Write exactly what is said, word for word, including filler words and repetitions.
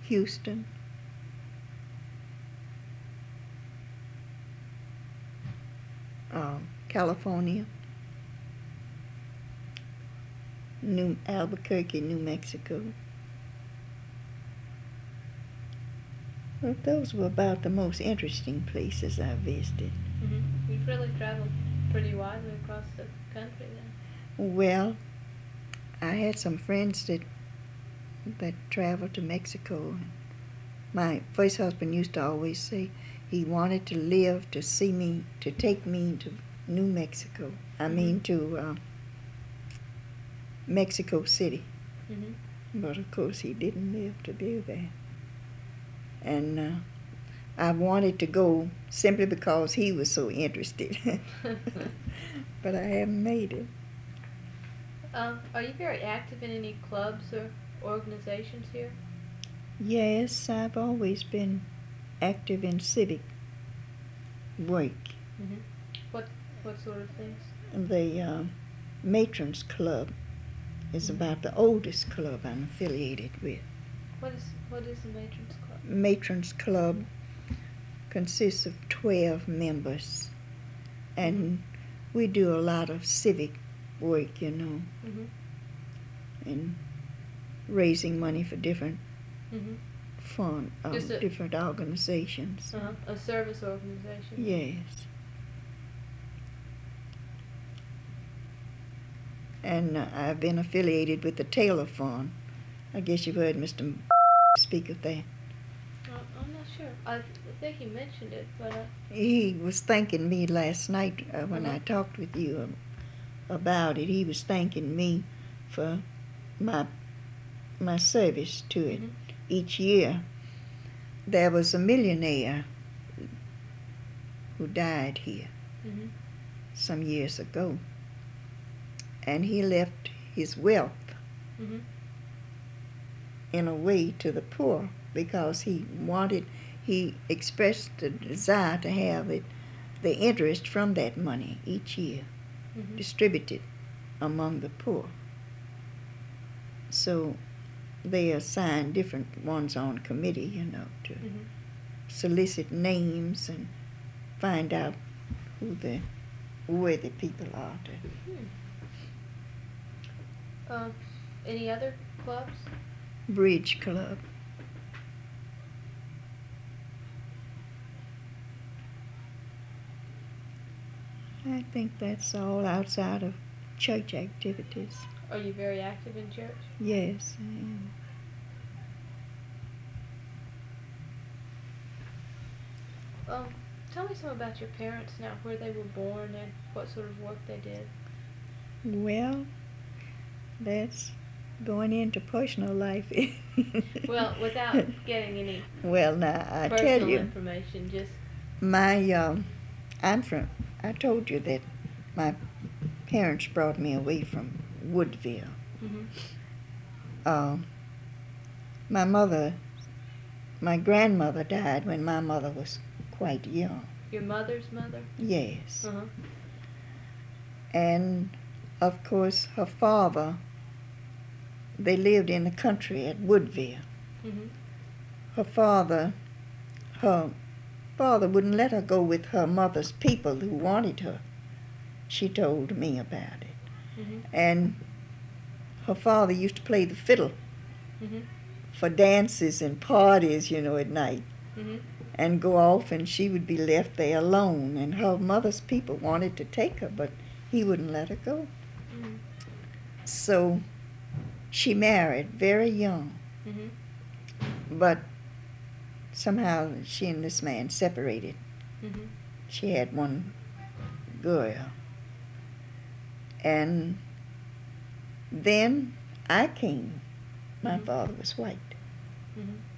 Houston. Uh, California. New Albuquerque, New Mexico. Well, those were about the most interesting places I visited. Mm-hmm. You've really traveled pretty widely across the country then. Well, I had some friends that that traveled to Mexico. My first husband used to always say he wanted to live to see me, to take me to New Mexico. I Mm-hmm. mean to uh, Mexico City. Mm-hmm. But of course he didn't live to do that. And uh, I wanted to go simply because he was so interested. But I haven't made it. Um, are you very active in any clubs or organizations here? Yes, I've always been active in civic work. Mm-hmm. What what sort of things? The uh, Matrons Club is Mhm. about the oldest club I'm affiliated with. What is what is the Matrons Club? Matrons Club consists of twelve members, and we do a lot of civic work, you know, Mm-hmm. and raising money for different Mm-hmm. fund, uh, Just a- different organizations. Uh-huh. A service organization. Yes. And uh, I've been affiliated with the Taylor Fund. I guess you've heard Mister speak of that. Uh, I'm not sure. I, I think he mentioned it, but uh, He was thanking me last night uh, when Uh-huh. I talked with you um, about it. He was thanking me for my my service to it. Mhm. Each year, there was a millionaire who died here Mm-hmm. some years ago, and he left his wealth Mm-hmm. in a way to the poor because he wanted, he expressed the desire to have it, the interest from that money each year Mm-hmm. distributed among the poor. So they assign different ones on committee, you know, to Mm-hmm. solicit names and find out who the worthy people are to. Hmm. Uh, any other clubs? Bridge Club. I think that's all outside of church activities. Are you very active in church? Yes, I am. Um, tell me some about your parents now, where they were born and what sort of work they did. Well, that's going into personal life. Well, without getting any Well, now I tell personal you, information, just my um, I'm from. I told you that my parents brought me away from Woodville. mm-hmm. Uh, my mother, my grandmother died when my mother was quite young. Your mother's mother. Yes, Uh huh. and of course her father. They lived in the country at Woodville. Mm-hmm. Her father, her father wouldn't let her go with her mother's people who wanted her. She told me about it. Mm-hmm. And her father used to play the fiddle Mm-hmm. for dances and parties, you know, at night, Mm-hmm. and go off, and she would be left there alone. And her mother's people wanted to take her, but he wouldn't let her go. Mm-hmm. So she married very young, Mm-hmm. but somehow she and this man separated. Mm-hmm. She had one girl. And then I came. My Mhm. father was white. Mm-hmm.